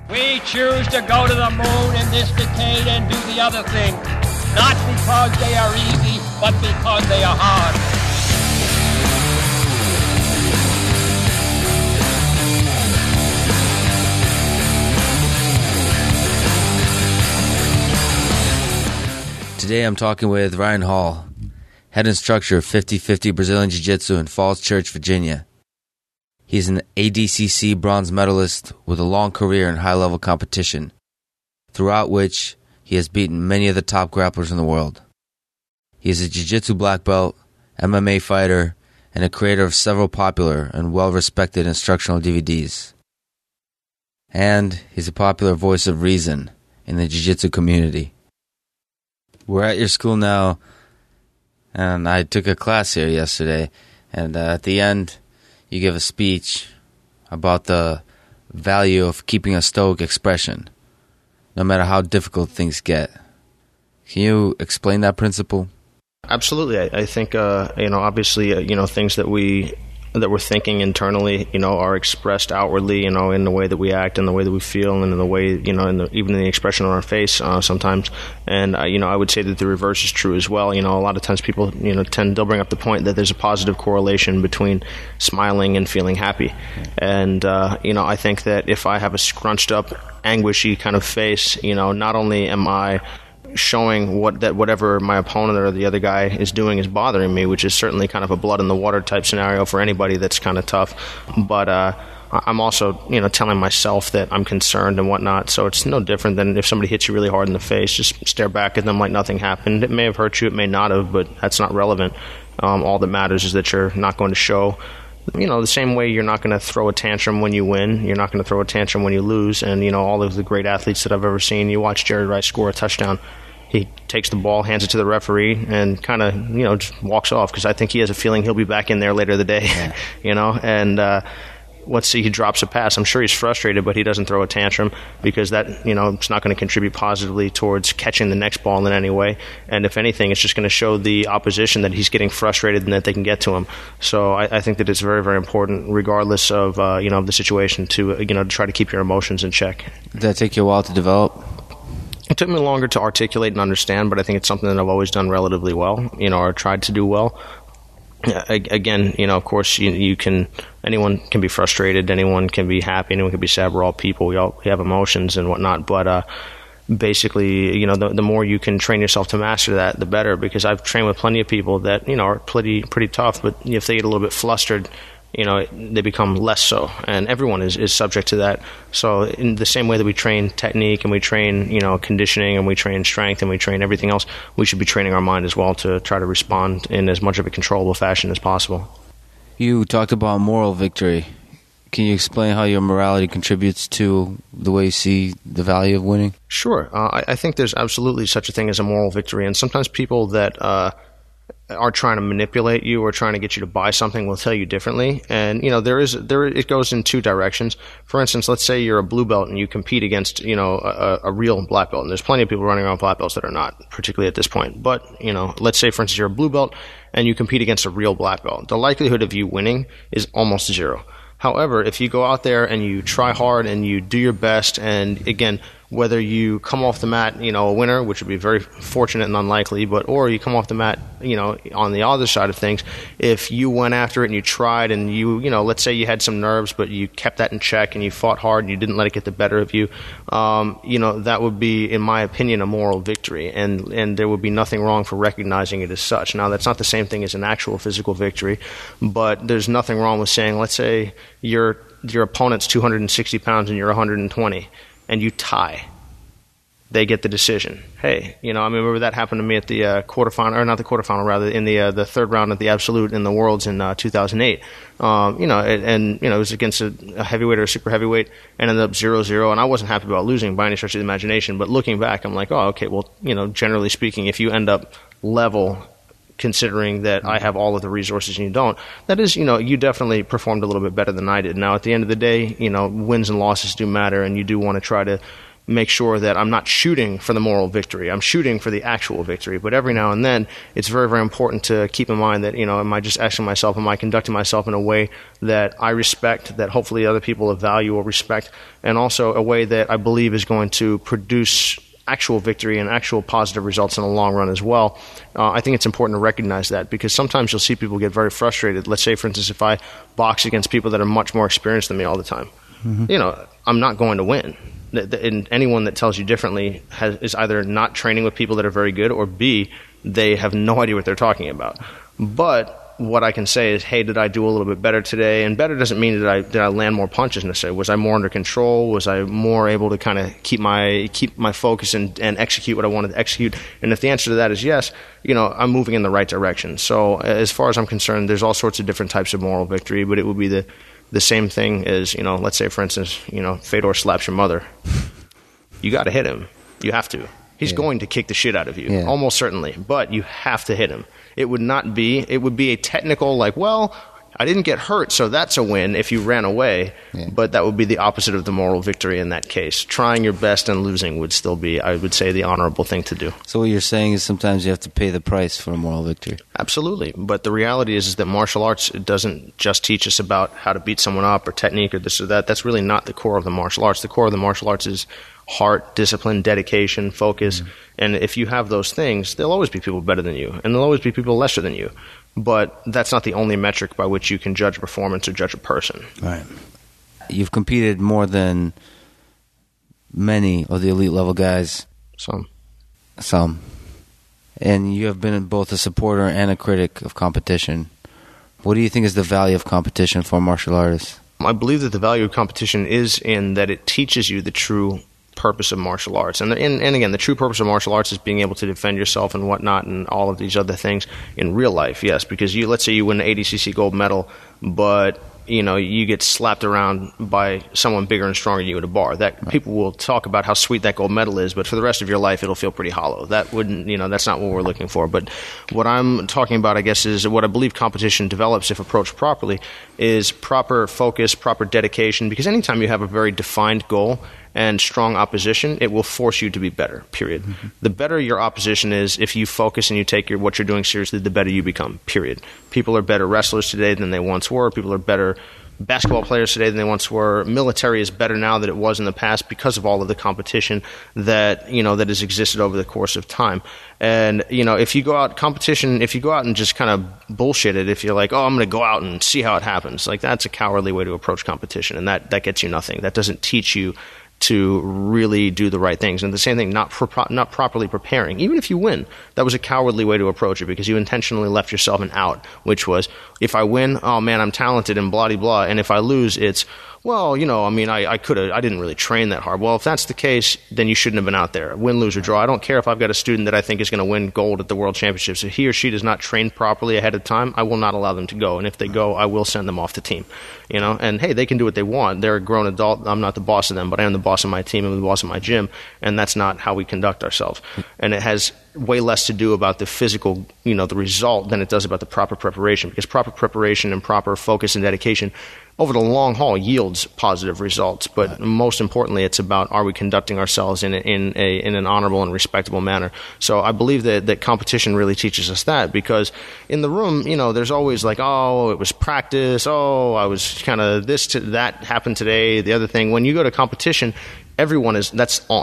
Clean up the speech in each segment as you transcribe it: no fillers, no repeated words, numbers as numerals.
We choose to go to the moon in this decade and do the other thing, not because they are easy, but because they are hard. Today I'm talking with Ryan Hall, head instructor of 50-50 Brazilian Jiu-Jitsu in Falls Church, Virginia. He's an ADCC bronze medalist with a long career in high-level competition, throughout which he has beaten many of the top grapplers in the world. He is a Jiu-Jitsu black belt, MMA fighter, and a creator of several popular and well-respected instructional DVDs. And he's a popular voice of reason in the Jiu-Jitsu community. We're at your school now, and I took a class here yesterday, and at the end, you give a speech about the value of keeping a stoic expression, no matter how difficult things get. Can you explain that principle? Absolutely. I think, obviously, things that we're thinking internally, are expressed outwardly, in the way that we act and the way that we feel and in the way, even in the expression on our face sometimes. And, I would say that the reverse is true as well. A lot of times people, they'll bring up the point that there's a positive correlation between smiling and feeling happy. And, I think that if I have a scrunched up, anguishy kind of face, not only am I showing whatever my opponent or the other guy is doing is bothering me, which is certainly kind of a blood in the water type scenario for anybody that's kind of tough. But I'm also, telling myself that I'm concerned and whatnot. So it's no different than if somebody hits you really hard in the face, just stare back at them like nothing happened. It may have hurt you, it may not have, but that's not relevant. All that matters is that you're not going to show, the same way you're not going to throw a tantrum when you win, you're not going to throw a tantrum when you lose. And, all of the great athletes that I've ever seen, you watch Jerry Rice score a touchdown. He takes the ball, hands it to the referee, and kind of, just walks off because I think he has a feeling he'll be back in there later the day, and let's see, he drops a pass. I'm sure he's frustrated, but he doesn't throw a tantrum because that, it's not going to contribute positively towards catching the next ball in any way. And if anything, it's just going to show the opposition that he's getting frustrated and that they can get to him. So I think that it's very, very important, regardless of, of the situation, to, to try to keep your emotions in check. Did that take you a while to develop? It took me longer to articulate and understand, but I think it's something that I've always done relatively well, or tried to do well. Again, of course, anyone can be frustrated, anyone can be happy, anyone can be sad. We're all people. We have emotions and whatnot. But basically, the more you can train yourself to master that, the better. Because I've trained with plenty of people that are pretty tough, but if they get a little bit flustered, they become less so, and everyone is subject to that. So in the same way that we train technique and we train, conditioning and we train strength and we train everything else, we should be training our mind as well to try to respond in as much of a controllable fashion as possible. You talked about moral victory. Can you explain how your morality contributes to the way you see the value of winning? Sure. I think there's absolutely such a thing as a moral victory, and sometimes people that are trying to manipulate you or trying to get you to buy something will tell you differently. And, it goes in two directions. For instance, let's say you're a blue belt and you compete against, a real black belt. And there's plenty of people running around black belts that are not, particularly at this point. But, let's say, for instance, you're a blue belt and you compete against a real black belt. The likelihood of you winning is almost zero. However, if you go out there and you try hard and you do your best, and again, whether you come off the mat, a winner, which would be very fortunate and unlikely, or you come off the mat, on the other side of things, if you went after it and you tried and let's say you had some nerves, but you kept that in check and you fought hard and you didn't let it get the better of you, that would be, in my opinion, a moral victory, and there would be nothing wrong for recognizing it as such. Now, that's not the same thing as an actual physical victory, but there's nothing wrong with saying, let's say your opponent's 260 pounds and you're 120, and you tie. They get the decision. Hey, remember that happened to me at the quarterfinal, or not the quarterfinal, rather, in the third round of the Absolute in the Worlds in 2008. It was against a heavyweight or a super heavyweight, and ended up 0-0, and I wasn't happy about losing by any stretch of the imagination, but looking back, I'm like, oh, okay, well, generally speaking, if you end up level, considering that I have all of the resources and you don't, that is, you definitely performed a little bit better than I did. Now, at the end of the day, wins and losses do matter, and you do want to try to make sure that I'm not shooting for the moral victory. I'm shooting for the actual victory. But every now and then, it's very, very important to keep in mind that, am I just asking myself, am I conducting myself in a way that I respect, that hopefully other people value or respect, and also a way that I believe is going to produce actual victory and actual positive results in the long run as well. I think it's important to recognize that, because sometimes you'll see people get very frustrated. Let's say, for instance, if I box against people that are much more experienced than me all the time, I'm not going to win. And anyone that tells you differently is either not training with people that are very good, or B, they have no idea what they're talking about. But what I can say is, hey, did I do a little bit better today? And better doesn't mean did I land more punches necessarily. Was I more under control? Was I more able to kind of keep my focus and execute what I wanted to execute? And if the answer to that is yes, I'm moving in the right direction. So as far as I'm concerned, there's all sorts of different types of moral victory, but it would be the same thing as, let's say, for instance, Fedor slaps your mother. You got to hit him. You have to. He's going to kick the shit out of you, almost certainly, but you have to hit him. It would be a technical, I didn't get hurt, so that's a win if you ran away, but that would be the opposite of the moral victory in that case. Trying your best and losing would still be, I would say, the honorable thing to do. So what you're saying is sometimes you have to pay the price for a moral victory. Absolutely, but the reality is that martial arts, it doesn't just teach us about how to beat someone up or technique or this or that. That's really not the core of the martial arts. The core of the martial arts is heart, discipline, dedication, focus. And if you have those things, there'll always be people better than you, and there'll always be people lesser than you. But that's not the only metric by which you can judge performance or judge a person. Right. You've competed more than many of the elite level guys. Some. And you have been both a supporter and a critic of competition. What do you think is the value of competition for martial artists? I believe that the value of competition is in that it teaches you the true purpose of martial arts. And again, the true purpose of martial arts is being able to defend yourself and whatnot and all of these other things in real life, yes. Because let's say you win an ADCC gold medal, but you get slapped around by someone bigger and stronger than you at a bar. People will talk about how sweet that gold medal is, but for the rest of your life, it'll feel pretty hollow. That's not what we're looking for. But what I'm talking about, I guess, is what I believe competition develops, if approached properly, is proper focus, proper dedication. Because anytime you have a very defined goal and strong opposition, it will force you to be better, period. The better your opposition is, if you focus and you take what you're doing seriously, the better you become, period. People are better wrestlers today than they once were. People are better basketball players today than they once were. Military is better now than it was in the past because of all of the competition that has existed over the course of time. And if you go out and just kind of bullshit it, if you're like, oh, I'm going to go out and see how it happens, that's a cowardly way to approach competition, and that gets you nothing. That doesn't teach you to really do the right things. And the same thing, not properly preparing. Even if you win, that was a cowardly way to approach it, because you intentionally left yourself an out, which was, if I win, oh man, I'm talented and blah, blah, blah. And if I lose, it's, well, I didn't really train that hard. Well, if that's the case, then you shouldn't have been out there. Win, lose, or draw. I don't care if I've got a student that I think is going to win gold at the World Championships. If he or she does not train properly ahead of time, I will not allow them to go. And if they go, I will send them off the team. And hey, they can do what they want. They're a grown adult. I'm not the boss of them, but I am the boss of my team and the boss of my gym. And that's not how we conduct ourselves. And it has way less to do about the physical, the result, than it does about the proper preparation. Because proper preparation and proper focus and dedication over the long haul yields positive results. But most importantly, it's about, are we conducting ourselves in an honorable and respectable manner? So I believe that competition really teaches us that, because in the room, there's always like, oh, it was practice. Oh, I was kind of that happened today, the other thing. When you go to competition, everyone is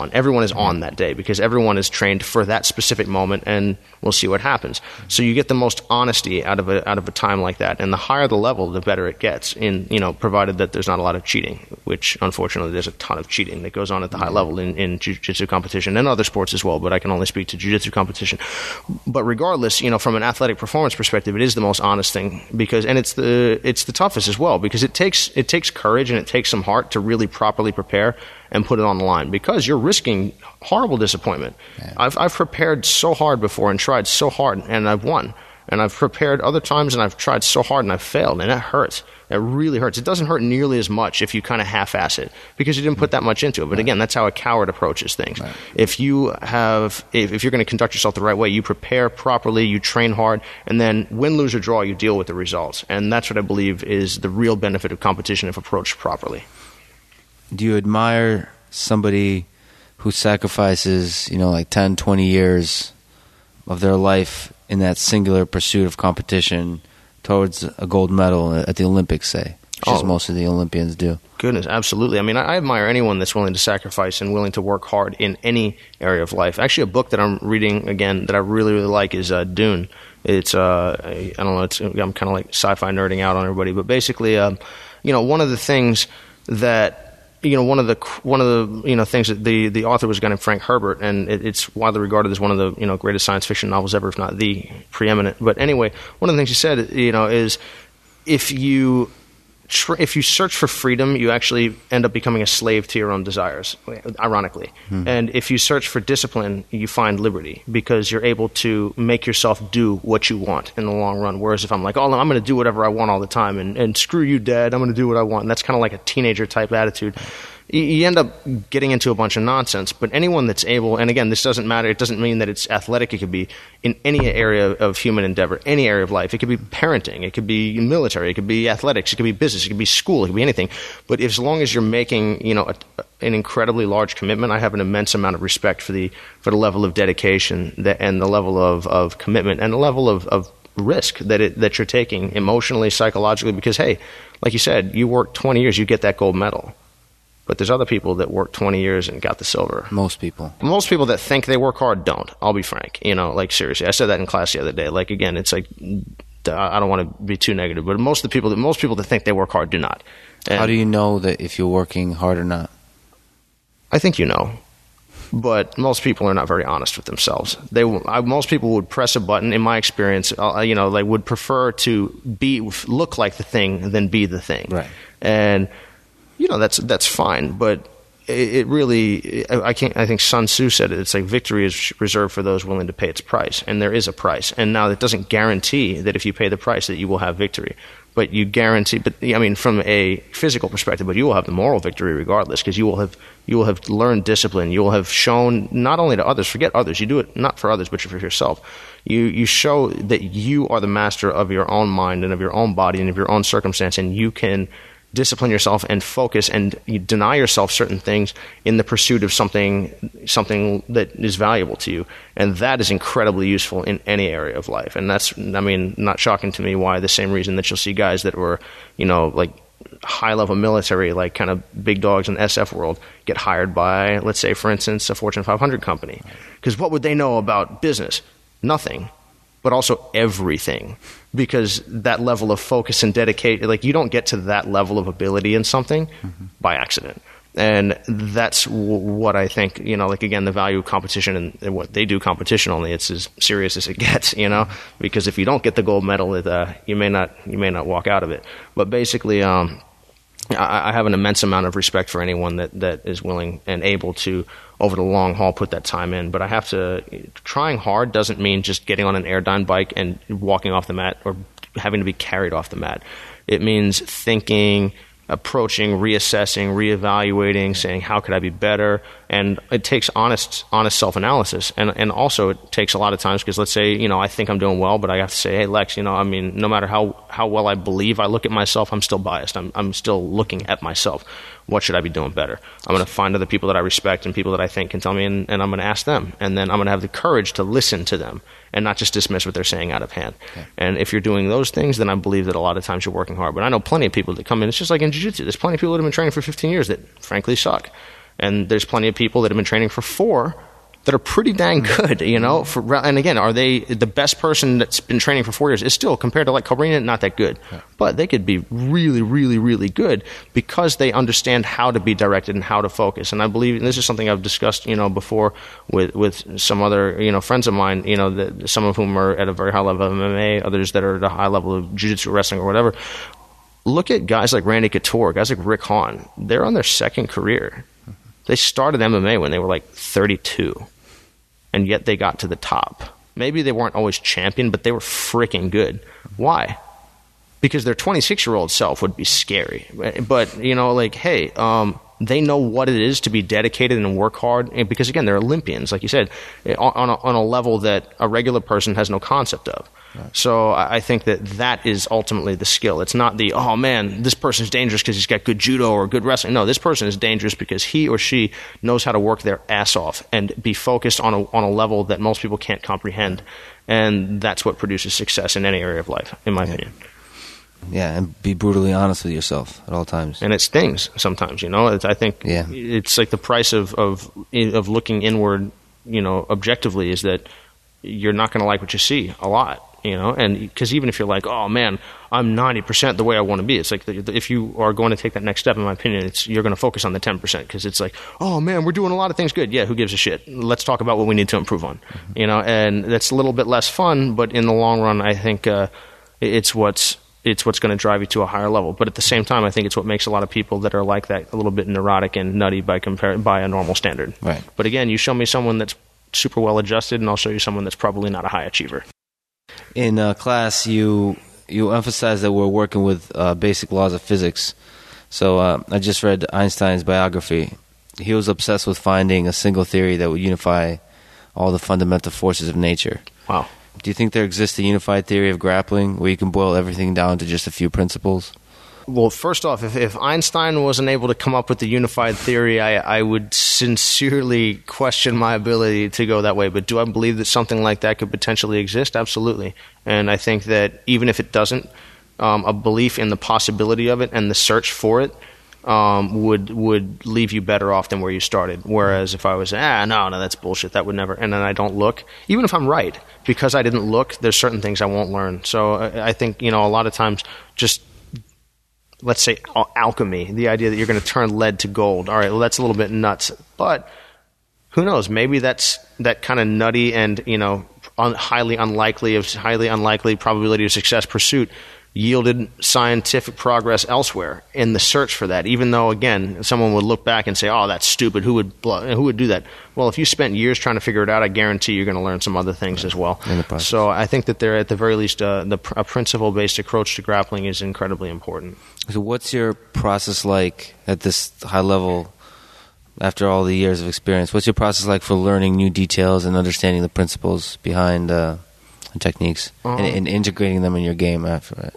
on that day, because everyone is trained for that specific moment, and we'll see what happens. So you get the most honesty out of a time like that, and the higher the level, the better it gets, provided that there's not a lot of cheating, which unfortunately there's a ton of cheating that goes on at the high level in jiu-jitsu competition and other sports as well, but I can only speak to jiu-jitsu competition. But regardless, from an athletic performance perspective, it is the most honest thing, and it's the toughest as well, because it takes courage and it takes some heart to really properly prepare and put it on the line, because you're risking horrible disappointment. Yeah. I've prepared so hard before and tried so hard, and I've won. And I've prepared other times, and I've tried so hard, and I've failed, and it hurts. It really hurts. It doesn't hurt nearly as much if you kind of half-ass it, because you didn't put that much into it. But again, that's how a coward approaches things. Right. If you're going to conduct yourself the right way, you prepare properly, you train hard, and then win, lose, or draw, you deal with the results. And that's what I believe is the real benefit of competition if approached properly. Do you admire somebody who sacrifices, like 10, 20 years of their life in that singular pursuit of competition towards a gold medal at the Olympics, say, which is most of the Olympians do. Goodness, absolutely. I mean, I admire anyone that's willing to sacrifice and willing to work hard in any area of life. Actually, a book that I'm reading again that I really, really like is Dune. It's I don't know. I'm kind of like sci-fi nerding out on everybody, but basically, one of the things that one of the things that the author was a guy named Frank Herbert, and it's widely regarded as one of the greatest science fiction novels ever, if not the preeminent. But anyway, one of the things he said, is if you search for freedom, you actually end up becoming a slave to your own desires, ironically. And if you search for discipline, you find liberty because you're able to make yourself do what you want in the long run. Whereas if I'm like, I'm going to do whatever I want all the time and screw you, Dad, I'm going to do what I want. And that's kind of like a teenager type attitude. You end up getting into a bunch of nonsense. But anyone that's able, and again, this doesn't matter. It doesn't mean that it's athletic. It could be in any area of human endeavor, any area of life. It could be parenting. It could be military. It could be athletics. It could be business. It could be school. It could be anything. But as long as you're making, an incredibly large commitment, I have an immense amount of respect for the level of dedication and the level of commitment and the level of risk that you're taking emotionally, psychologically. Because hey, like you said, you work 20 years, you get that gold medal. But there's other people that work 20 years and got the silver. Most people that think they work hard don't. I'll be frank. Like seriously, I said that in class the other day. Like again, it's like I don't want to be too negative, but most people that think they work hard do not. And how do you know that if you're working hard or not? I think but most people are not very honest with themselves. Most people would press a button. In my experience, they would prefer to look like the thing than be the thing. Right. And that's fine, but it really, I think Sun Tzu said it. It's like victory is reserved for those willing to pay its price, and there is a price. And now that doesn't guarantee that if you pay the price that you will have victory, but you guarantee. But I mean, from a physical perspective, but you will have the moral victory regardless, because you will have learned discipline. You will have shown not only to others, forget others. You do it not for others, but for yourself. You show that you are the master of your own mind and of your own body and of your own circumstance, and you can discipline yourself and focus, and you deny yourself certain things in the pursuit of something that is valuable to you. And that is incredibly useful in any area of life. And that's, not shocking to me why the same reason that you'll see guys that were, like high-level military, like kind of big dogs in the SF world, get hired by, let's say, for instance, a Fortune 500 company. Because what would they know about business? Nothing. But also everything, because that level of focus and dedication, like you don't get to that level of ability in something by accident. And that's what I think, like again, the value of competition and what they do competition only, it's as serious as it gets, because if you don't get the gold medal, you may not walk out of it. But basically, I have an immense amount of respect for anyone that is willing and able to, over the long haul, put that time in. But trying hard doesn't mean just getting on an Airdyne bike and walking off the mat or having to be carried off the mat. It means thinking, approaching, reassessing, reevaluating, saying, how could I be better? And it takes honest self-analysis. And also it takes a lot of times, because let's say, I think I'm doing well, but I have to say, hey, Lex, no matter how well I believe I look at myself, I'm still biased. I'm still looking at myself. What should I be doing better? I'm going to find other people that I respect and people that I think can tell me, and I'm going to ask them. And then I'm going to have the courage to listen to them and not just dismiss what they're saying out of hand. Okay. And if you're doing those things, then I believe that a lot of times you're working hard. But I know plenty of people that come in. It's just like in jiu-jitsu. There's plenty of people that have been training for 15 years that frankly suck. And there's plenty of people that have been training for 4 that are pretty dang good, and again, are they the best person that's been training for 4 years is still, compared to like Cobrinha, not that good. Yeah. But they could be really, really, really good because they understand how to be directed and how to focus. And I believe, and this is something I've discussed, before with some other, friends of mine, that some of whom are at a very high level of MMA, others that are at a high level of jiu-jitsu, wrestling, or whatever. Look at guys like Randy Couture, guys like Rick Hahn. They're on their second career. They started MMA when they were like 32. And yet they got to the top. Maybe they weren't always champion, but they were freaking good. Why? Because their 26-year-old self would be scary. But, hey, They know what it is to be dedicated and work hard, and because again, they're Olympians, like you said, on a level that a regular person has no concept of. Right. So I think that is ultimately the skill. It's not the, oh man, this person's dangerous because he's got good judo or good wrestling. No, this person is dangerous because he or she knows how to work their ass off and be focused on a level that most people can't comprehend. And that's what produces success in any area of life, in my opinion. Yeah, and be brutally honest with yourself at all times. And it stings sometimes, I think it's like the price of looking inward, objectively, is that you're not going to like what you see a lot, and because even if you're like, oh man, I'm 90% the way I want to be, it's like if you are going to take that next step, in my opinion, you're going to focus on the 10%, because it's like, oh man, we're doing a lot of things good. Yeah, who gives a shit? Let's talk about what we need to improve on, and that's a little bit less fun, but in the long run, I think it's what's going to drive you to a higher level. But at the same time, I think it's what makes a lot of people that are like that a little bit neurotic and nutty by a normal standard. Right. But again, you show me someone that's super well adjusted, and I'll show you someone that's probably not a high achiever. In class, you emphasize that we're working with basic laws of physics. So I just read Einstein's biography. He was obsessed with finding a single theory that would unify all the fundamental forces of nature. Wow. Do you think there exists a unified theory of grappling where you can boil everything down to just a few principles? Well, first off, if Einstein wasn't able to come up with the unified theory, I would sincerely question my ability to go that way. But do I believe that something like that could potentially exist? Absolutely. And I think that even if it doesn't, a belief in the possibility of it and the search for it would leave you better off than where you started. Whereas if I was, no, that's bullshit, that would never, and then I don't look, even if I'm right, because I didn't look, there's certain things I won't learn. So I think, a lot of times just, let's say alchemy, the idea that you're going to turn lead to gold. All right, well, that's a little bit nuts, but who knows? Maybe that's that kind of nutty and, highly unlikely probability of success pursuit yielded scientific progress elsewhere in the search for that, even though, again, someone would look back and say, oh, that's stupid, who would do that? Well, if you spent years trying to figure it out, I guarantee you're going to learn some other things as well. So I think that there, at the very least, a principle-based approach to grappling is incredibly important. So what's your process like at this high level after all the years of experience? What's your process like for learning new details and understanding the principles behind techniques and integrating them in your game after?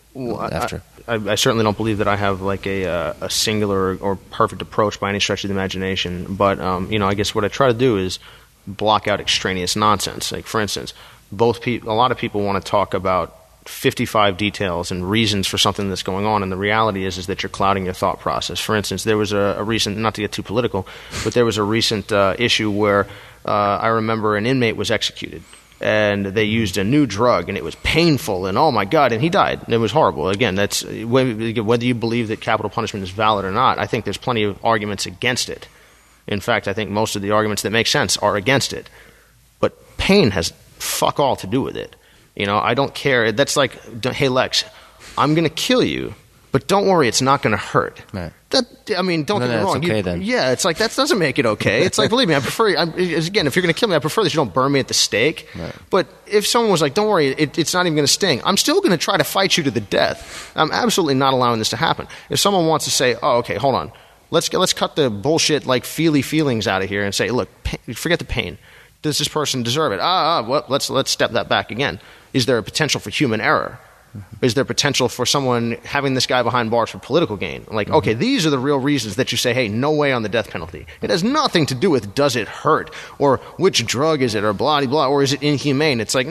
I certainly don't believe that I have like a singular or perfect approach by any stretch of the imagination. But I guess what I try to do is block out extraneous nonsense. Like, for instance, a lot of people want to talk about 55 details and reasons for something that's going on, and the reality is that you're clouding your thought process. For instance, there was a recent, not to get too political, but there was a recent issue where I remember an inmate was executed. And they used a new drug, and it was painful, and oh my God, and he died. It was horrible. Again, that's whether you believe that capital punishment is valid or not. I think there's plenty of arguments against it. In fact, I think most of the arguments that make sense are against it. But pain has fuck all to do with it. I don't care. That's like, hey Lex, I'm going to kill you, but don't worry, it's not going to hurt. Right. Don't get me wrong. Okay, then. Yeah, it's like, that doesn't make it okay. It's like, believe me, I prefer, again, if you're going to kill me, I prefer that you don't burn me at the stake. Right. But if someone was like, don't worry, it's not even going to sting, I'm still going to try to fight you to the death. I'm absolutely not allowing this to happen. If someone wants to say, oh, okay, hold on, let's cut the bullshit, like, feelings out of here and say, look, forget the pain. Does this person deserve it? Well, let's step that back again. Is there a potential for human error? Is there potential for someone having this guy behind bars for political gain? Like, okay, these are the real reasons that you say, hey, no way on the death penalty. It has nothing to do with does it hurt or which drug is it or blah, blah, or is it inhumane? It's like,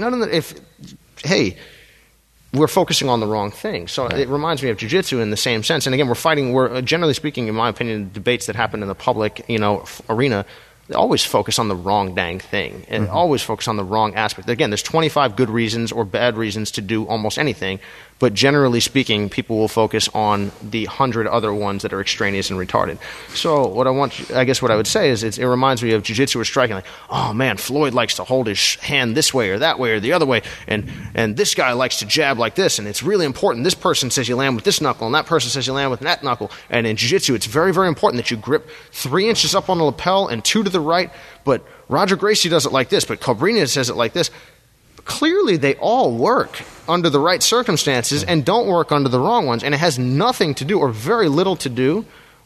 hey, we're focusing on the wrong thing. So it reminds me of jiu-jitsu in the same sense. And again, we're generally speaking, in my opinion, debates that happen in the public, arena, they always focus on the wrong dang thing and always focus on the wrong aspect. Again, there's 25 good reasons or bad reasons to do almost anything, but generally speaking, people will focus on the 100 other ones that are extraneous and retarded. So what I would say is it reminds me of jiu-jitsu or striking. Like, oh man, Floyd likes to hold his hand this way or that way or the other way, and this guy likes to jab like this, and it's really important. This person says you land with this knuckle, and that person says you land with that knuckle. And in jiu-jitsu, it's very, very important that you grip 3 inches up on the lapel and 2 to the right, but Roger Gracie does it like this, but Cobrinha says it like this. Clearly, they all work under the right circumstances and don't work under the wrong ones, and it has nothing to do or very little to do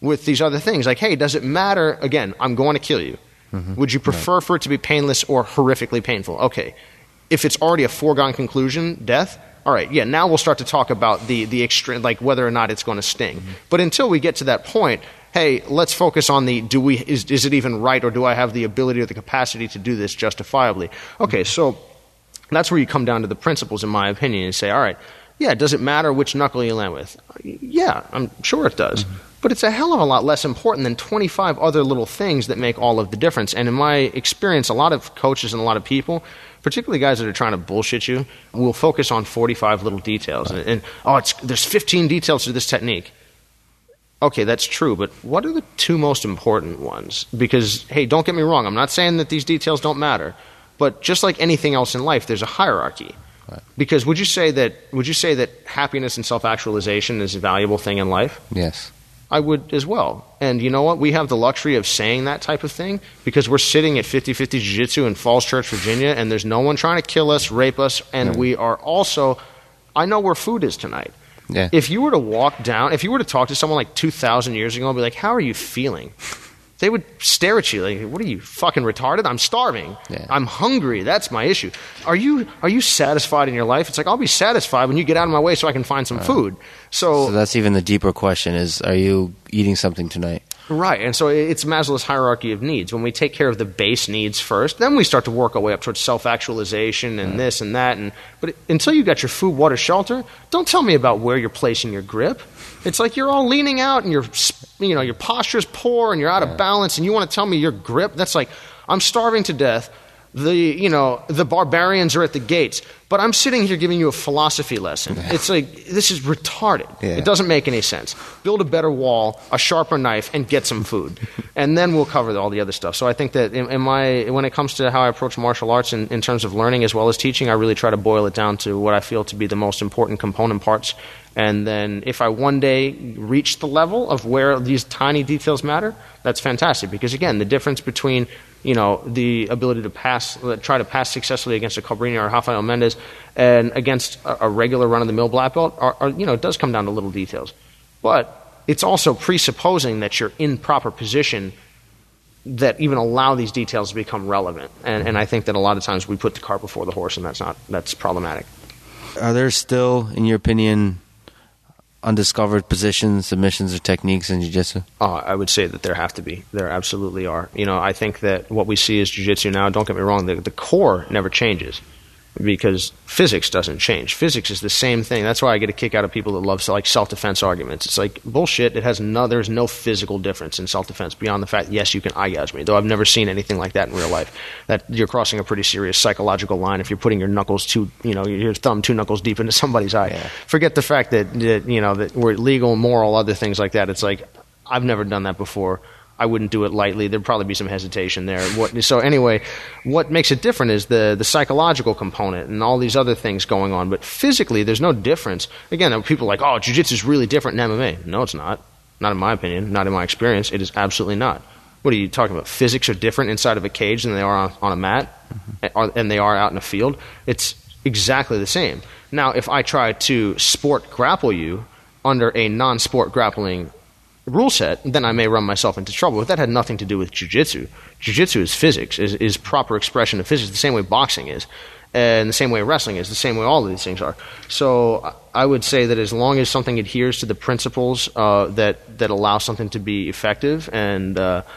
with these other things. Like, hey, does it matter? Again, I'm going to kill you. Would you prefer for it to be painless or horrifically painful? Okay. If it's already a foregone conclusion, death, all right, yeah, now we'll start to talk about the extreme, like whether or not it's going to sting. But until we get to that point, hey, let's focus on is it even right, or do I have the ability or the capacity to do this justifiably? Okay, so that's where you come down to the principles, in my opinion, and say, all right, yeah, does it matter which knuckle you land with? Yeah, I'm sure it does. But it's a hell of a lot less important than 25 other little things that make all of the difference. And in my experience, a lot of coaches and a lot of people, particularly guys that are trying to bullshit you, will focus on 45 little details. And there's 15 details to this technique. Okay, that's true, but what are the two most important ones? Because, hey, don't get me wrong, I'm not saying that these details don't matter, but just like anything else in life, there's a hierarchy. Right. Because would you say that happiness and self-actualization is a valuable thing in life? Yes. I would as well. And you know what? We have the luxury of saying that type of thing because we're sitting at 50-50 Jiu-Jitsu in Falls Church, Virginia, and there's no one trying to kill us, rape us, and we are also – I know where food is tonight. Yeah. If you were to talk to someone like 2,000 years ago and be like, how are you feeling? They would stare at you like, what are you, fucking retarded? I'm starving. Yeah. I'm hungry. That's my issue. Are you satisfied in your life? It's like, I'll be satisfied when you get out of my way so I can find some food. So that's even the deeper question is, are you eating something tonight? Right, and so it's Maslow's hierarchy of needs. When we take care of the base needs first, then we start to work our way up towards self-actualization and this and that. But until you got your food, water, shelter, don't tell me about where you're placing your grip. It's like you're all leaning out and your posture's poor and you're out of balance, and you want to tell me your grip? That's like, I'm starving to death. The barbarians are at the gates, but I'm sitting here giving you a philosophy lesson. It's like, this is retarded. Yeah. It doesn't make any sense. Build a better wall, a sharper knife, and get some food. And then we'll cover all the other stuff. So I think that when it comes to how I approach martial arts in terms of learning as well as teaching, I really try to boil it down to what I feel to be the most important component parts. And then if I one day reach the level of where these tiny details matter, that's fantastic. Because again, the difference between the ability to try to pass successfully against a Cobrini or Rafael Mendez and against a regular run-of-the-mill black belt it does come down to little details. But it's also presupposing that you're in proper position that even allow these details to become relevant. And I think that a lot of times we put the cart before the horse, and that's problematic. Are there still, in your opinion, undiscovered positions, submissions, or techniques in jiu-jitsu? I would say that there have to be. There absolutely are. I think that what we see is jiu-jitsu now, don't get me wrong, the core never changes because physics doesn't change. Physics is the same thing. That's why I get a kick out of people that love like self-defense arguments. It's like bullshit. There's no physical difference in self-defense beyond the fact, yes, you can eye gouge me, though I've never seen anything like that in real life. That you're crossing a pretty serious psychological line if you're putting your knuckles your thumb 2 knuckles deep into somebody's eye. Yeah. Forget the fact that we're legal, moral, other things like that. It's like, I've never done that before. I wouldn't do it lightly. There'd probably be some hesitation there. So anyway, what makes it different is the psychological component and all these other things going on. But physically, there's no difference. Again, people are like, oh, jiu-jitsu is really different than MMA. No, it's not. Not in my opinion. Not in my experience. It is absolutely not. What are you talking about? Physics are different inside of a cage than they are on a mat, and they are out in a field. It's exactly the same. Now, if I try to sport grapple you under a non-sport grappling rule set, then I may run myself into trouble. But that had nothing to do with jiu-jitsu. Jiu-jitsu is physics, is proper expression of physics, the same way boxing is, and the same way wrestling is, the same way all of these things are. So I would say that as long as something adheres to the principles that allow something to be effective and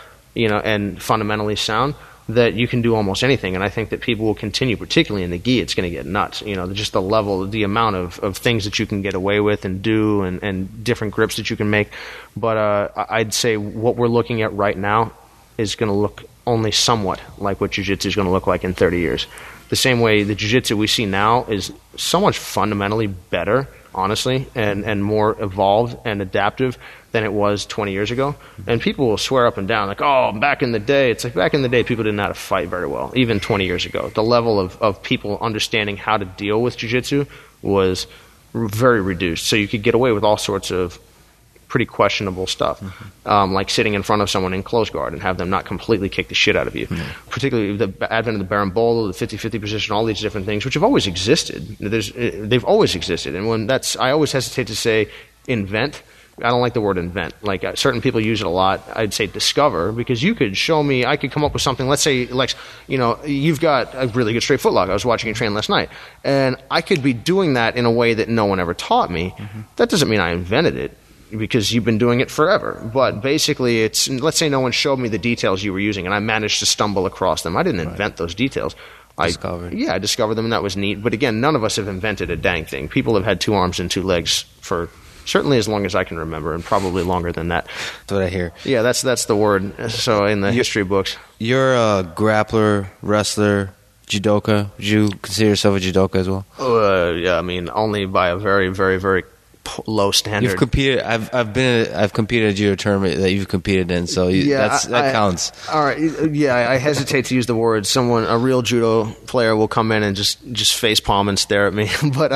and fundamentally sound, that you can do almost anything. And I think that people will continue, particularly in the gi, it's going to get nuts. Just the level, the amount of things that you can get away with and do and different grips that you can make. But I'd say what we're looking at right now is going to look only somewhat like what jiu-jitsu is going to look like in 30 years. The same way the jiu-jitsu we see now is so much fundamentally better, honestly, and more evolved and adaptive than it was 20 years ago. And people will swear up and down, like, oh, back in the day. It's like back in the day, people didn't know how to fight very well, even 20 years ago. The level of people understanding how to deal with jiu-jitsu was very reduced. So you could get away with all sorts of pretty questionable stuff, like sitting in front of someone in close guard and have them not completely kick the shit out of you. Particularly the advent of the berimbolo, the 50-50 position, all these different things, which have always existed. They've always existed. And I always hesitate to say invent, I don't like the word invent. Like certain people use it a lot. I'd say discover, because you could show me, I could come up with something. Let's say, Lex, you've got a really good straight footlock. I was watching you train last night, and I could be doing that in a way that no one ever taught me. Mm-hmm. That doesn't mean I invented it, because you've been doing it forever. But basically, let's say no one showed me the details you were using, and I managed to stumble across them. I didn't invent those details. I discovered them, and that was neat. But again, none of us have invented a dang thing. People have had 2 arms and 2 legs for certainly as long as I can remember, and probably longer than that. That's what I hear. Yeah, that's the word. So in the history books. You're a grappler, wrestler, judoka. Would you consider yourself a judoka as well? Yeah, I mean, only by a very, very, very low standard. You've competed. I've competed at a judo tournament that you've competed in, so that counts. All right. Yeah, I hesitate to use the word. A real judo player will come in and just face palm and stare at me. But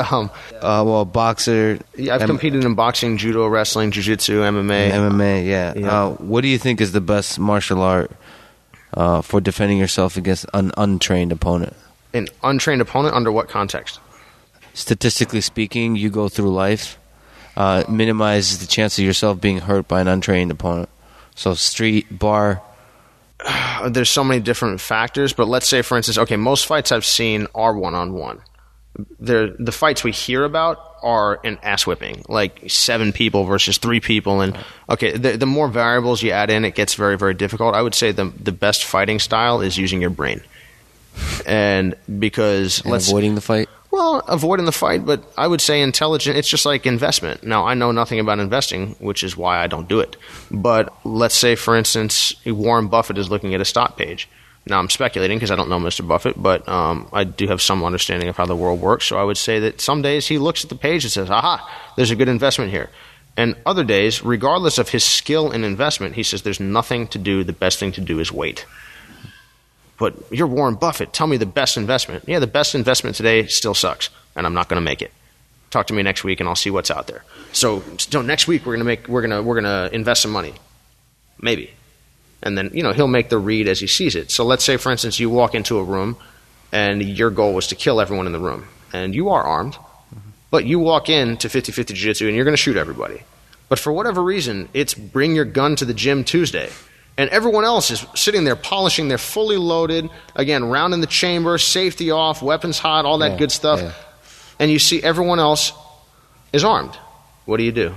boxer. Yeah, I've competed in boxing, judo, wrestling, jiu-jitsu, MMA. MMA, yeah. What do you think is the best martial art for defending yourself against an untrained opponent? An untrained opponent under what context? Statistically speaking, you go through life. Minimizes the chance of yourself being hurt by an untrained opponent. So street, bar. There's so many different factors, but let's say, for instance, most fights I've seen are one-on-one. The fights we hear about are an ass whipping, like 7 people versus 3 people, and the more variables you add in, it gets very, very difficult. I would say the best fighting style is using your brain, and avoiding the fight. Well, avoiding the fight, but I would say intelligent. It's just like investment. Now, I know nothing about investing, which is why I don't do it. But let's say, for instance, Warren Buffett is looking at a stock page. Now, I'm speculating because I don't know Mr. Buffett, but I do have some understanding of how the world works. So I would say that some days he looks at the page and says, aha, there's a good investment here. And other days, regardless of his skill in investment, he says there's nothing to do. The best thing to do is wait. But you're Warren Buffett. Tell me the best investment. Yeah, the best investment today still sucks, and I'm not going to make it. Talk to me next week, and I'll see what's out there. So next week we're gonna invest some money, maybe, and then he'll make the read as he sees it. So let's say, for instance, you walk into a room, and your goal was to kill everyone in the room, and you are armed, but you walk in to 50-50 jiu-jitsu, and you're going to shoot everybody. But for whatever reason, it's bring your gun to the gym Tuesday. And everyone else is sitting there polishing. They're fully loaded. Again, round in the chamber, safety off, weapons hot, all that good stuff. Yeah. And you see everyone else is armed. What do?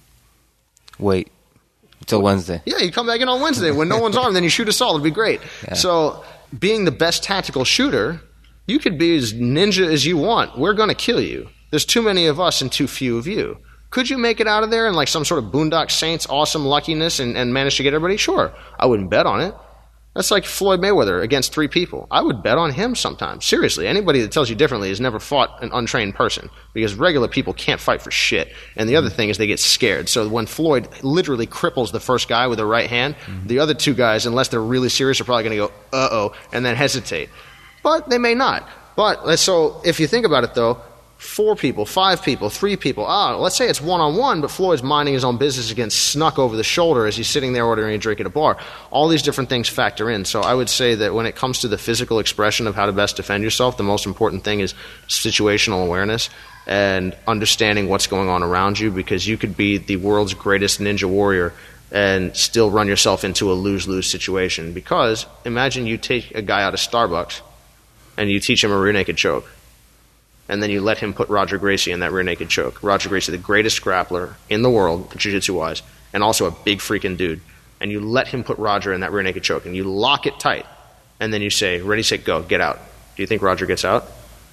Wait until Wednesday. Yeah, you come back in on Wednesday when no one's armed. Then you shoot assault. It'd be great. Yeah. So being the best tactical shooter, you could be as ninja as you want. We're going to kill you. There's too many of us and too few of you. Could you make it out of there in like some sort of Boondock Saints awesome luckiness and manage to get everybody? Sure. I wouldn't bet on it. That's like Floyd Mayweather against 3 people. I would bet on him sometimes. Seriously, anybody that tells you differently has never fought an untrained person, because regular people can't fight for shit. And the other thing is they get scared. So when Floyd literally cripples the first guy with a right hand, the other 2 guys, unless they're really serious, are probably going to go, uh-oh, and then hesitate. But they may not. But so if you think about it, though, 4 people, 5 people, 3 people. Let's say it's one-on-one, but Floyd's minding his own business and getting snuck over the shoulder as he's sitting there ordering a drink at a bar. All these different things factor in. So I would say that when it comes to the physical expression of how to best defend yourself, the most important thing is situational awareness and understanding what's going on around you, because you could be the world's greatest ninja warrior and still run yourself into a lose-lose situation. Because imagine you take a guy out of Starbucks and you teach him a rear naked choke. And then you let him put Roger Gracie in that rear naked choke. Roger Gracie, the greatest grappler in the world, jiu-jitsu-wise, and also a big freaking dude. And you let him put Roger in that rear naked choke, and you lock it tight. And then you say, ready, set, go, get out. Do you think Roger gets out?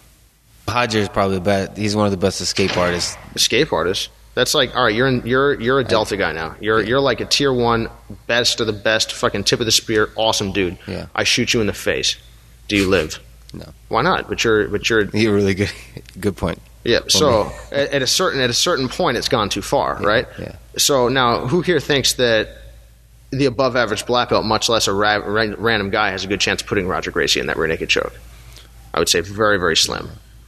Roger is probably the best. He's one of the best escape artists. Escape artist? That's like, all right, you're a Delta guy now. You're like a tier 1, best of the best, fucking tip of the spear, awesome dude. Yeah. I shoot you in the face. Do you live? No. Why not? But you're really good point. Yeah. So at a certain point, it's gone too far, right? Yeah. So now, who here thinks that the above average black belt, much less a random guy, has a good chance of putting Roger Gracie in that rear naked choke? I would say very, very slim,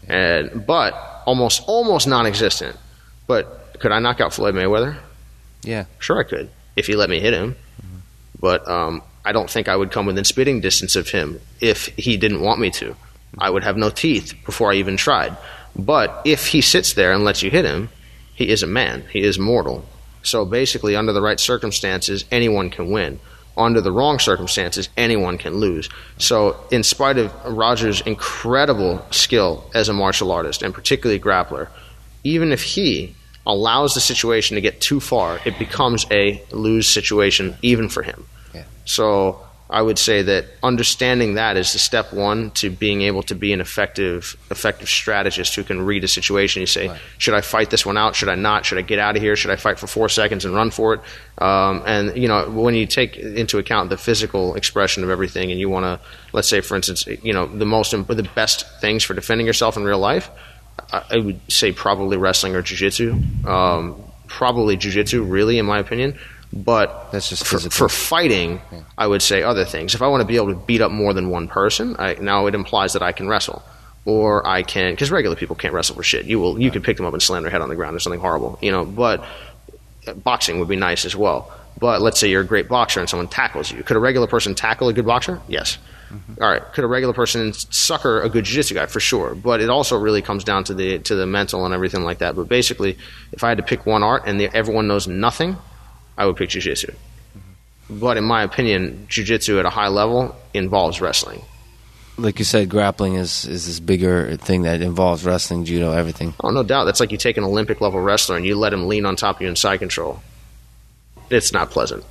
but almost non-existent. But could I knock out Floyd Mayweather? Yeah. Sure, I could if he let me hit him. Mm-hmm. But I don't think I would come within spitting distance of him if he didn't want me to. I would have no teeth before I even tried. But if he sits there and lets you hit him, he is a man. He is mortal. So basically, under the right circumstances, anyone can win. Under the wrong circumstances, anyone can lose. So in spite of Roger's incredible skill as a martial artist, and particularly grappler, even if he allows the situation to get too far, it becomes a lose situation even for him. Yeah. So I would say that understanding that is the step one to being able to be an effective strategist who can read a situation. You say, should I fight this one out? Should I not? Should I get out of here? Should I fight for 4 seconds and run for it? And when you take into account the physical expression of everything, and you want to, let's say, for instance, the best things for defending yourself in real life, I would say probably wrestling or jiu-jitsu. Probably jiu-jitsu, really, in my opinion. But that's just for fighting, I would say other things. If I want to be able to beat up more than one person, now it implies that I can wrestle. Or I can, because regular people can't wrestle for shit. You could pick them up and slam their head on the ground or something horrible, but boxing would be nice as well. But let's say you're a great boxer and someone tackles you. Could a regular person tackle a good boxer? Yes. Mm-hmm. All right. Could a regular person sucker a good jiu-jitsu guy? For sure. But it also really comes down to the mental and everything like that. But basically, if I had to pick one art and everyone knows nothing, I would pick jiu-jitsu. Mm-hmm. But in my opinion, jiu-jitsu at a high level involves wrestling. Like you said, grappling is this bigger thing that involves wrestling, judo, everything. Oh, no doubt. That's like you take an Olympic-level wrestler and you let him lean on top of you in side control. It's not pleasant.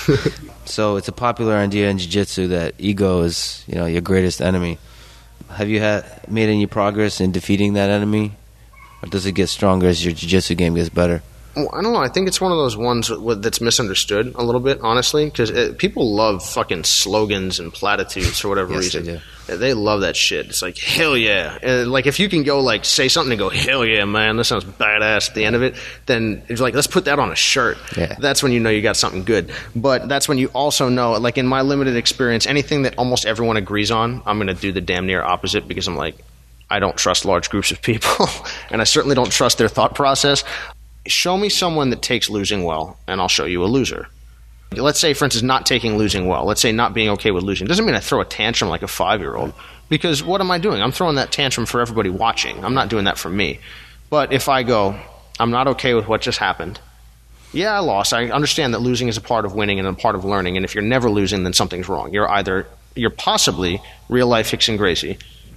So it's a popular idea in jiu-jitsu that ego is, your greatest enemy. Have you made any progress in defeating that enemy? Or does it get stronger as your jiu-jitsu game gets better? Well, I don't know. I think it's one of those ones that's misunderstood a little bit, honestly, because people love fucking slogans and platitudes for whatever reason. They do. They love that shit. It's like, hell yeah. And like, if you can go, like, say something and go, hell yeah, man, this sounds badass at the end of it, then it's like, let's put that on a shirt. Yeah. That's when you know you got something good. But that's when you also know, like, in my limited experience, anything that almost everyone agrees on, I'm going to do the damn near opposite, because I'm like, I don't trust large groups of people, and I certainly don't trust their thought process. Show me someone that takes losing well, and I'll show you a loser. Let's say, for instance, not taking losing well. Let's say not being okay with losing. Doesn't mean I throw a tantrum like a 5-year-old, because what am I doing? I'm throwing that tantrum for everybody watching. I'm not doing that for me. But if I go, I'm not okay with what just happened. Yeah, I lost. I understand that losing is a part of winning and a part of learning, and if you're never losing, then something's wrong. You're possibly real-life Hickson Gracie,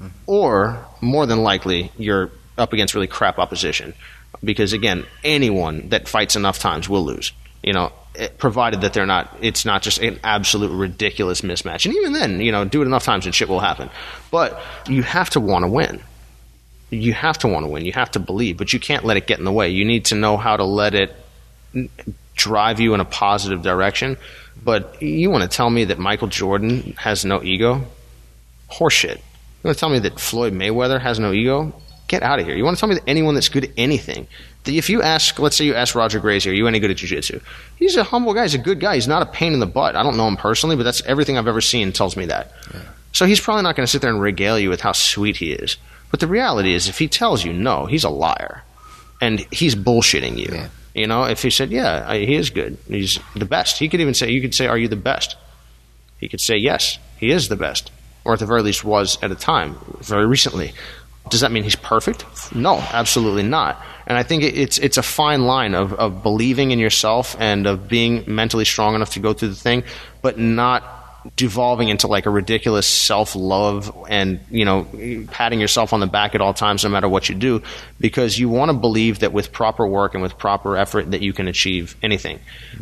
or more than likely, you're up against really crap opposition. Because again, anyone that fights enough times will lose, provided that it's not just an absolute ridiculous mismatch. And even then, do it enough times and shit will happen. But you have to want to win. You have to want to win. You have to believe, but you can't let it get in the way. You need to know how to let it drive you in a positive direction. But you want to tell me that Michael Jordan has no ego? Horseshit. You want to tell me that Floyd Mayweather has no ego? Get out of here. You want to tell me that anyone that's good at anything, if you ask, let's say you ask Roger Gracie, are you any good at jiu-jitsu? He's a humble guy. He's a good guy. He's not a pain in the butt. I don't know him personally, but that's everything I've ever seen tells me that. Yeah. So he's probably not going to sit there and regale you with how sweet he is. But the reality is, if he tells you no, he's a liar. And he's bullshitting you. Yeah. If he said, yeah, he is good. He's the best. You could say, are you the best? He could say, yes, he is the best. Or at the very least was at a time, very recently. Does that mean he's perfect? No, absolutely not. And I think it's a fine line of believing in yourself and of being mentally strong enough to go through the thing, but not devolving into like a ridiculous self-love and, patting yourself on the back at all times no matter what you do, because you want to believe that with proper work and with proper effort that you can achieve anything.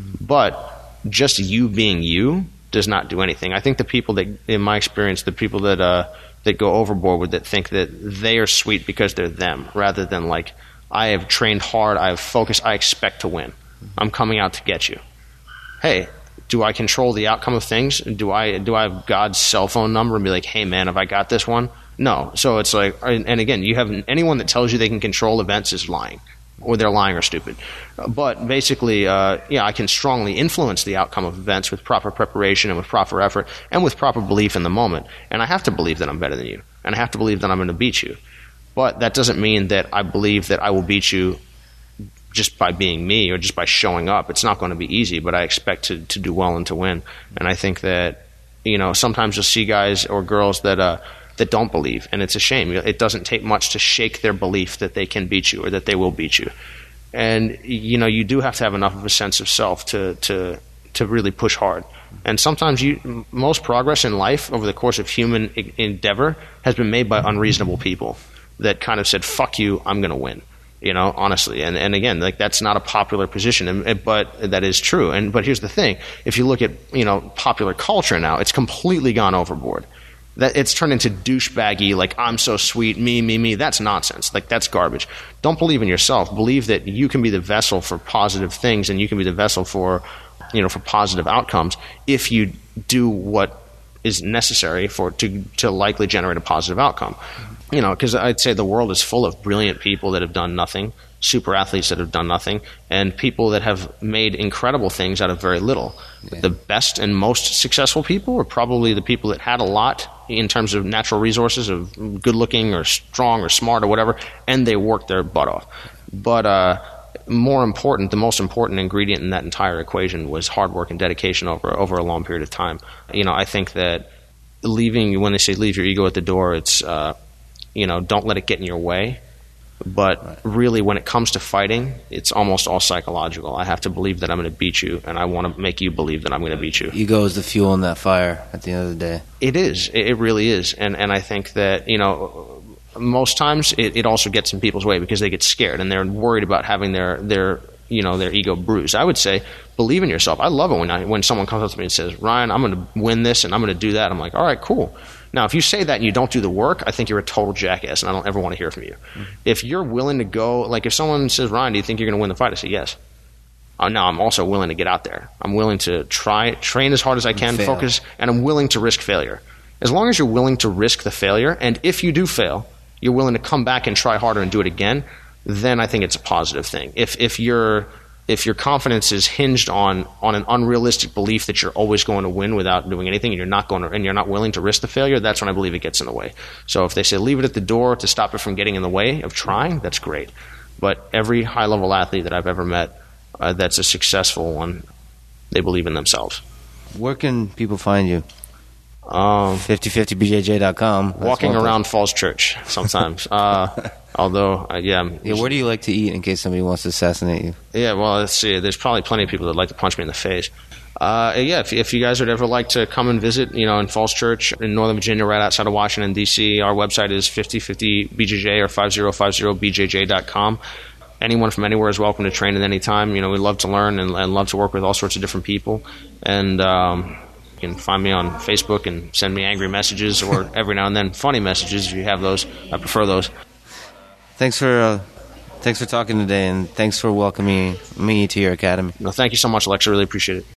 But just you being you does not do anything. I think the people that, in my experience, the people that go overboard with it think that they are sweet because they're them, rather than like, I have trained hard, I have focused, I expect to win. I'm coming out to get you. Hey, do I control the outcome of things? Do I have God's cell phone number and be like, hey man, have I got this one? No. So it's like, and again, you have anyone that tells you they can control events is lying, or they're lying or stupid. But basically, I can strongly influence the outcome of events with proper preparation and with proper effort and with proper belief in the moment. And I have to believe that I'm better than you, and I have to believe that I'm going to beat you. But that doesn't mean that I believe that I will beat you just by being me or just by showing up. It's not going to be easy, but I expect to do well and to win. And I think that, sometimes you'll see guys or girls that don't believe, and it's a shame. It doesn't take much to shake their belief that they can beat you or that they will beat you. And, you do have to have enough of a sense of self to really push hard. And sometimes most progress in life over the course of human endeavor has been made by unreasonable people that kind of said, fuck you, I'm going to win. Honestly. And again, like, that's not a popular position, but that is true. But here's the thing. If you look at, popular culture now, it's completely gone overboard. That it's turned into douchebaggy, like, I'm so sweet, me. That's nonsense. Like, that's garbage. Don't believe in yourself. Believe that you can be the vessel for positive things, and you can be the vessel for positive outcomes if you do what is necessary to likely generate a positive outcome. Because I'd say the world is full of brilliant people that have done nothing, super athletes that have done nothing, and people that have made incredible things out of very little. Yeah. The best and most successful people are probably the people that had a lot in terms of natural resources, of good looking or strong or smart or whatever, and they worked their butt off. But the most important ingredient in that entire equation was hard work and dedication over a long period of time. I think that when they say leave your ego at the door, it's don't let it get in your way. But really, when it comes to fighting, it's almost all psychological. I have to believe that I'm going to beat you, and I want to make you believe that I'm going to beat you. Ego is the fuel in that fire at the end of the day. It is. It really is. And I think that, most times it also gets in people's way because they get scared and they're worried about having their ego bruised. I would say, believe in yourself. I love it when someone comes up to me and says, Ryan, I'm going to win this and I'm going to do that. I'm like, all right, cool. Now, if you say that and you don't do the work, I think you're a total jackass, and I don't ever want to hear from you. Mm-hmm. If you're willing to go, like if someone says, Ryan, do you think you're going to win the fight? I say, yes. Now, I'm also willing to get out there. I'm willing to train as hard as I can, focus, and I'm willing to risk failure. As long as you're willing to risk the failure, and if you do fail, you're willing to come back and try harder and do it again, then I think it's a positive thing. If your confidence is hinged on an unrealistic belief that you're always going to win without doing anything, and you're not willing to risk the failure, that's when I believe it gets in the way. So if they say leave it at the door to stop it from getting in the way of trying, that's great. But every high level athlete that I've ever met that's a successful one, they believe in themselves. Where can people find you? 5050bjj.com. Walking around Falls Church sometimes. Although, where do you like to eat in case somebody wants to assassinate you? Yeah, well, let's see. There's probably plenty of people that like to punch me in the face. If you guys would ever like to come and visit, in Falls Church in Northern Virginia, right outside of Washington, D.C., our website is 5050bjj or 5050bjj.com. Anyone from anywhere is welcome to train at any time. We love to learn and love to work with all sorts of different people. And you can find me on Facebook and send me angry messages or every now and then funny messages if you have those. I prefer those. Thanks for talking today, and thanks for welcoming me to your academy. No, thank you so much, Alex. I really appreciate it.